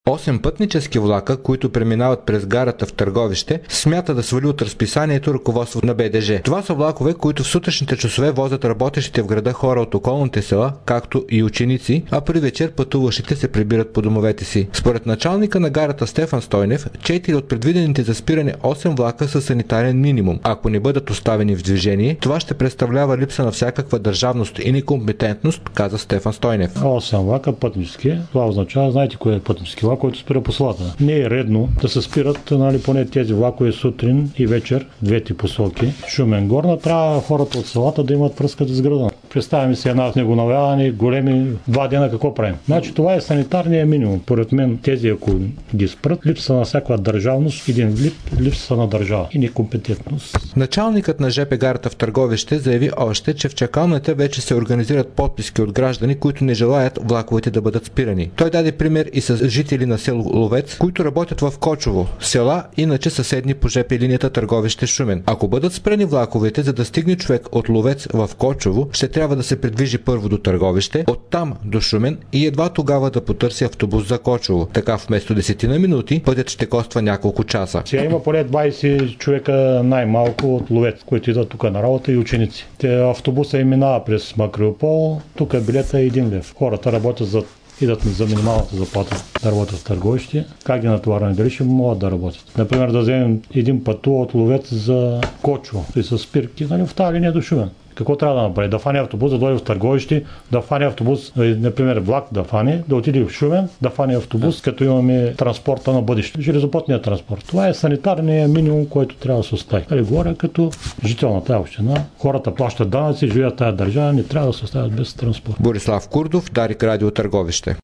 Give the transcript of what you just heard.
8 пътнически влака, които преминават през гарата в Търговище, смята да свали от разписанието ръководството на БДЖ. Това са влакове, които в сутрешните часове возят работещите в града хора от околните села, както и ученици, а при вечер пътуващите се прибират по домовете си. Според началника на гарата Стефан Стойнев, 4 от предвидените за спиране 8 влака са санитарен минимум. Ако не бъдат оставени в движение, това ще представлява липса на всякаква държавност и некомпетентност, каза Стефан Стойнев. 8 влака пътнически. Това означава, знаете кое е пътнически влак, който спира по селата. Не е редно да се спират поне тези влакове сутрин и вечер, двете посоки. Шумен Горна, трябва хората от селата да имат връзка с града. Представяме си една снегонавяване, големи 2 дена, какво правим? Значи това е санитарния минимум. Поред мен тези, ако ги спрат, липса на всяка държавност, един вид липса на държава и некомпетентност. Началникът на ЖП гарата в Търговище заяви още, че в чакалната вече се организират подписки от граждани, които не желаят влаковете да бъдат спирани. Той даде пример и с жители на село Ловец, които работят в Кочово, села, иначе съседни по ЖП линията Търговище-Шумен. Ако бъдат спрени влаковете, за да стигне човек от Ловец в Кочово, ще трябва да се придвижи първо до Търговище, оттам до Шумен и едва тогава да потърси автобус за Кочово. Така вместо 10 на минути, пътят ще коства няколко часа. Сега има поне 20 човека най-малко от Ловец, които идват тук на работа и ученици. Автобуса им минава през Макриопол, тук билета е 1 лев. Хората работят идат за минималната заплата да работят в Търговище. Как ги натоварваме? Дали ще могат да работят? Например, да вземем един пътува от Ловец за Кочово и с спирки, в тази линия до Шумен. Какво трябва да направи? Да фане автобус, да дойде в Търговище, да фане автобус, например влак да фане, да отиде в Шумен, да фане автобус, като имаме транспорта на бъдеще. Железопътния транспорт. Това е санитарният минимум, който трябва да се остави. Говоря като жител на тази община. Хората плащат данъци, живеят в тази държава, не трябва да се оставят без транспорт. Борислав Курдов, Дарик Радио Търговище.